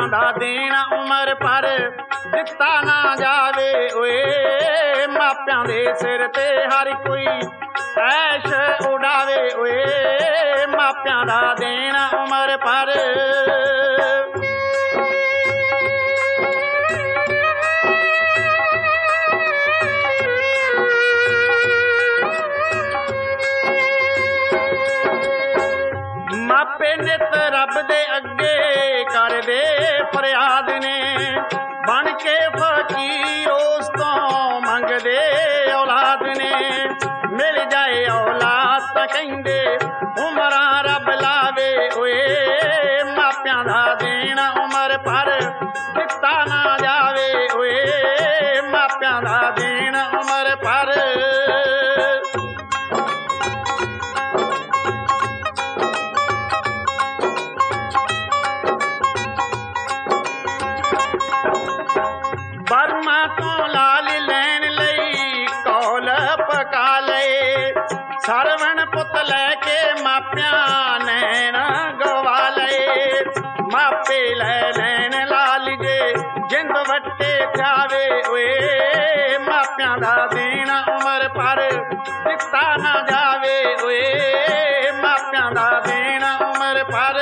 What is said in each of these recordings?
दा देना उमर पर दिता ना जावे ओए मापियां दे सिर ते हर कोई ऐश उड़ावे ओए मापियां दा देना उमर पर मापे नित रब दे अगे कर दे फरियाद ने बन के फकीर उस तो मंग दे औलाद ने मिल जाए औलाद तां कहिंदे उमरां रब लावे ओए मापियां दा देना उमर पर दिता ना जावे ओए मापियां दा देना उमर पर बर्मा तो लाल लैन लई कौल पका लए सरवण पुत लैके मापियां नैन गवा लए मापे लै लैन लाल जे जिंद वट्टे जावे ओए मापियां दा देना उमर पर दिता ना जावे ओए मापियां दा देना उमर पर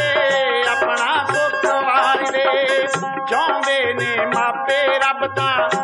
चाहुंदे ने मापे रब तां